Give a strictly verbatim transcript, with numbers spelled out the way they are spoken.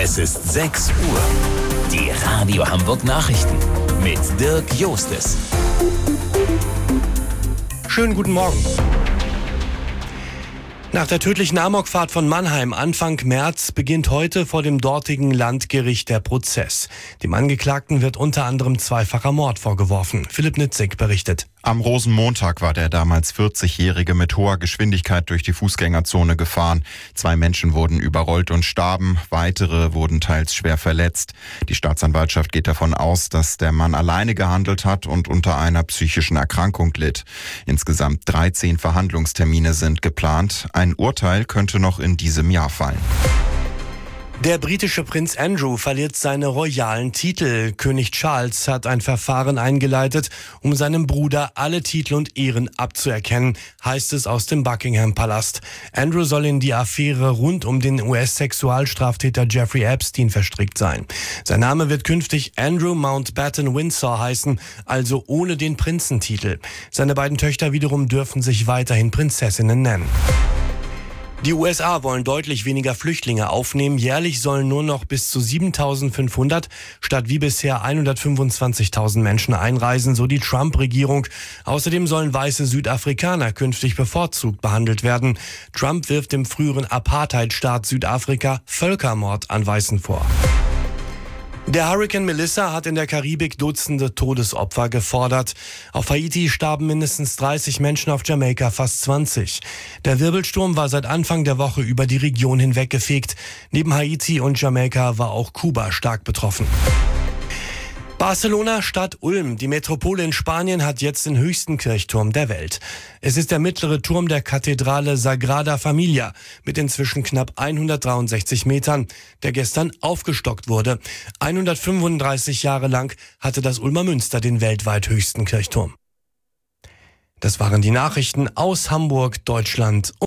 Es ist sechs Uhr. Die Radio Hamburg Nachrichten mit Dirk Jostes. Schönen guten Morgen. Nach der tödlichen Amokfahrt von Mannheim Anfang März beginnt heute vor dem dortigen Landgericht der Prozess. Dem Angeklagten wird unter anderem zweifacher Mord vorgeworfen. Philipp Nitzig berichtet. Am Rosenmontag war der damals vierzigjährige mit hoher Geschwindigkeit durch die Fußgängerzone gefahren. Zwei Menschen wurden überrollt und starben, weitere wurden teils schwer verletzt. Die Staatsanwaltschaft geht davon aus, dass der Mann alleine gehandelt hat und unter einer psychischen Erkrankung litt. Insgesamt dreizehn Verhandlungstermine sind geplant. Ein Urteil könnte noch in diesem Jahr fallen. Der britische Prinz Andrew verliert seine royalen Titel. König Charles hat ein Verfahren eingeleitet, um seinem Bruder alle Titel und Ehren abzuerkennen, heißt es aus dem Buckingham-Palast. Andrew soll in die Affäre rund um den U S-Sexualstraftäter Jeffrey Epstein verstrickt sein. Sein Name wird künftig Andrew Mountbatten Windsor heißen, also ohne den Prinzentitel. Seine beiden Töchter wiederum dürfen sich weiterhin Prinzessinnen nennen. Die U S A wollen deutlich weniger Flüchtlinge aufnehmen. Jährlich sollen nur noch bis zu siebentausendfünfhundert statt wie bisher hundertfünfundzwanzigtausend Menschen einreisen, so die Trump-Regierung. Außerdem sollen weiße Südafrikaner künftig bevorzugt behandelt werden. Trump wirft dem früheren Apartheidstaat Südafrika Völkermord an Weißen vor. Der Hurrikan Melissa hat in der Karibik Dutzende Todesopfer gefordert. Auf Haiti starben mindestens dreißig Menschen, auf Jamaika fast zwanzig. Der Wirbelsturm war seit Anfang der Woche über die Region hinweggefegt. Neben Haiti und Jamaika war auch Kuba stark betroffen. Barcelona statt Ulm. Die Metropole in Spanien hat jetzt den höchsten Kirchturm der Welt. Es ist der mittlere Turm der Kathedrale Sagrada Familia mit inzwischen knapp hundertdreiundsechzig Metern, der gestern aufgestockt wurde. hundertfünfunddreißig Jahre lang hatte das Ulmer Münster den weltweit höchsten Kirchturm. Das waren die Nachrichten aus Hamburg, Deutschland.